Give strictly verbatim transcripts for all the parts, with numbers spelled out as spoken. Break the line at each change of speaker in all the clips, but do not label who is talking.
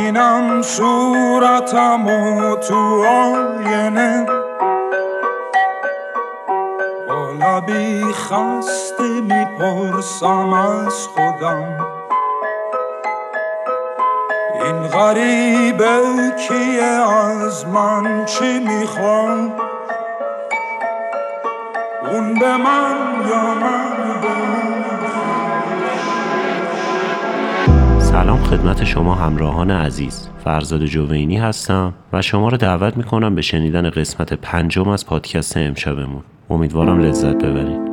میبینم صورتم و تو آینه با لبی خسته میپرسم از خودم این غریبه کیه، از من چی میخواد، اون به من یا من به اون.
سلام خدمت شما همراهان عزیز، فرزاد جوینی هستم و شما رو دعوت میکنم به شنیدن قسمت پنجم از پادکست امشبمون. امیدوارم لذت ببرید.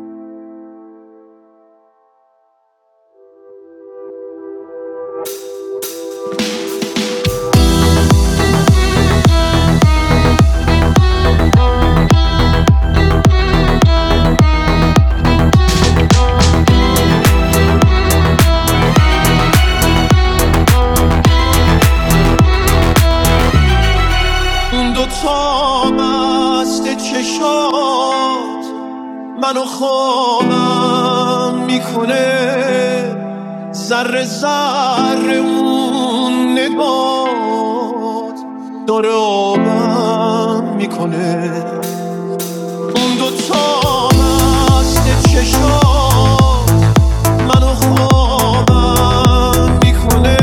منو خوابم میکنه، ذره ذره اون نگات داره آبم میکنه. اون دوتا مست چشات منو خوابم میکنه،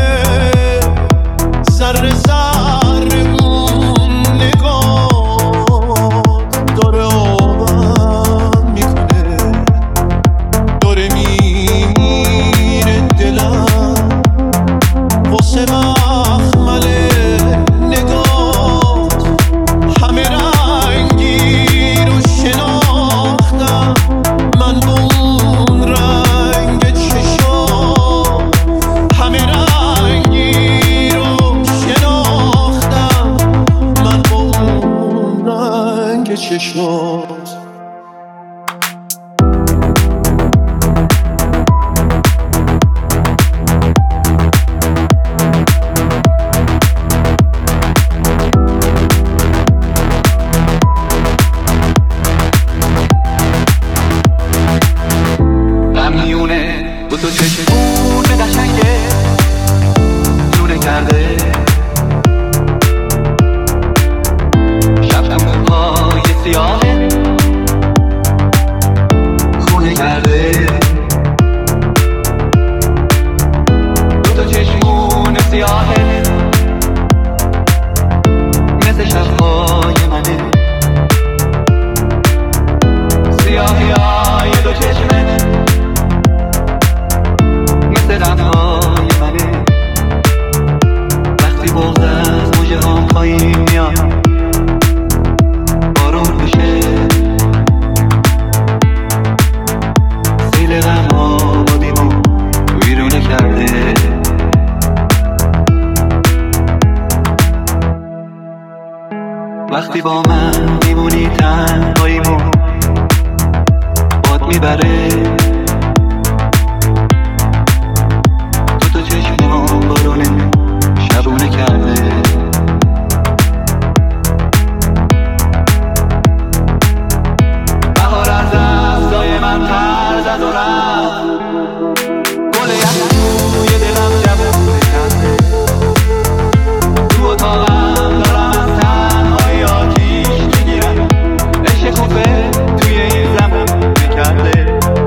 ذره ذره اون نگات داره آبم چشمات.
غمیونه با تو چشمون قشنگه لونه کرده، سیاهه خونه کرده، دو تا چشمون سیاهه مثل شبهای منه، سیاهی های دو چشمت مثل رنگهای منه. وقتی بغض از موجه ها پایین میاد وقتی با من میمونی تنهاییمو باد میبره، تو تو چشمام بارونه شبونه کرده. بهار از دستای من پر زد و رفت، گل یخ توی دلم جوونه کرده، تو اتاقم دارم توی این زمان میکرده.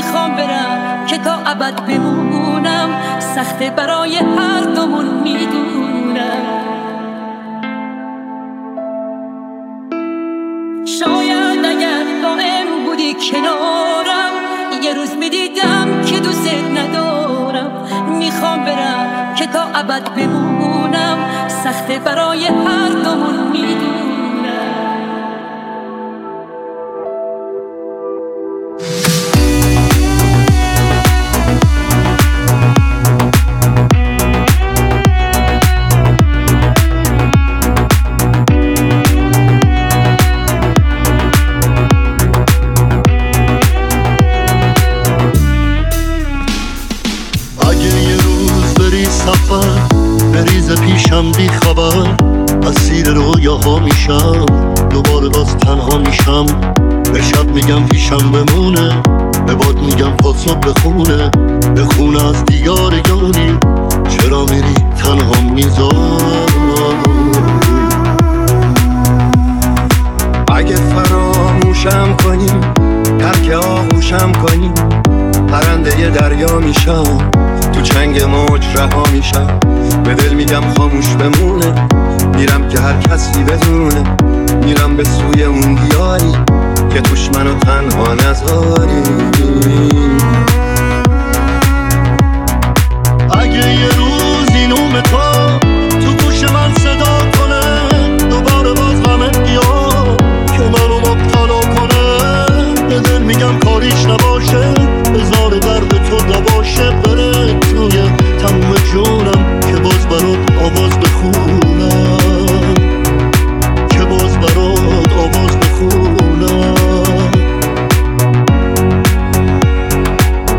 میخوام برم که تا ابد بمونم، سخته برای هر دومون میدونم. شاید اگر دائم بودی کنارم، یه روز میدیدم که دوست ندارم. میخوام برم که تا ابد بمونم، سخته برای هر دومون میدونم.
بریز پیشم بی خبر، اسیر رویاها میشم، دوباره باز تنها میشم. به شب میگم پیشم بمونه، به باد میگم پاسو بخونه، بخونه از دیار یاری، چرا میری تنها میذاری.
اگه فراموشم کنی، ترک آغوشم کنی، پرنده ی دریا میشم، تو چنگ موج رها میشم. به دل میگم خاموش بمونه، میرم که هر کسی بدونه، میرم به سوی اون دیاری که توش منو تنها نذاری.
اگه یه روز این اوم تو تو گوش من صدا کنه، دوباره باز غمت بیاد که منو مبتلا کنه، به دل میگم کاریش نباشه، بذار درد تو نباشه، بره توی تموم جونم که باز برات آواز بخونم، که باز برات آواز بخونم.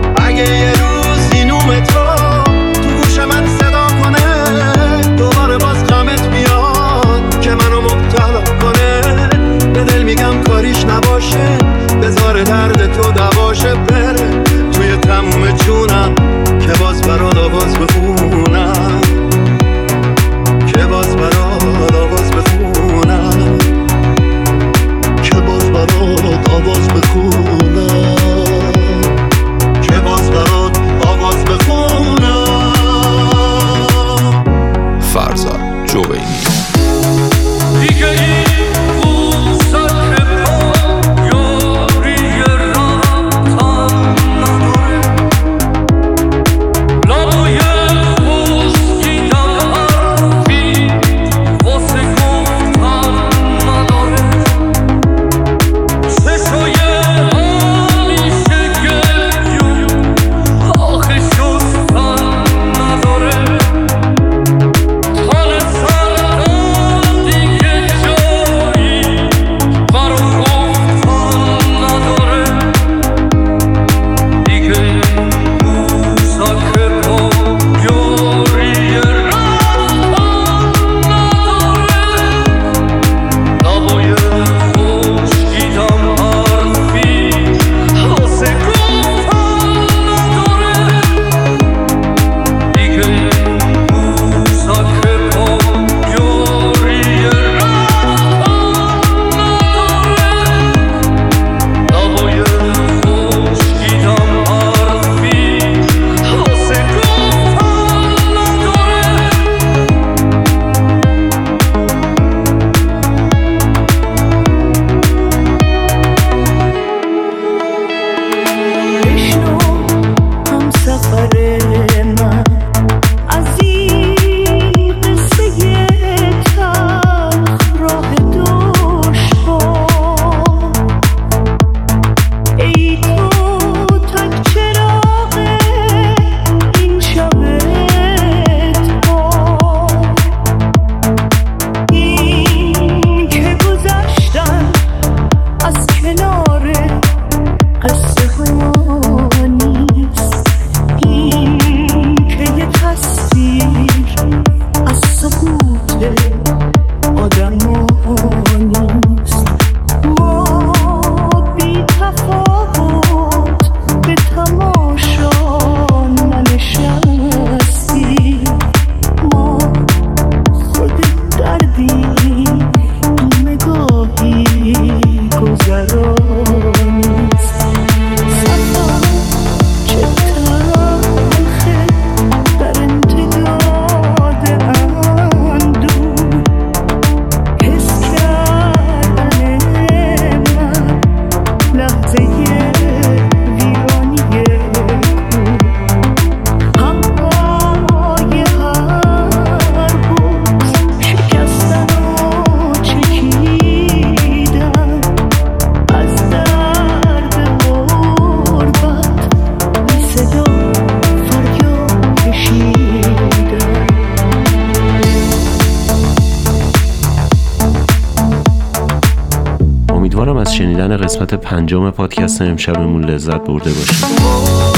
امیدوارم از شنیدن قسمت پنجم پادکست امشبمون لذت برده باشید.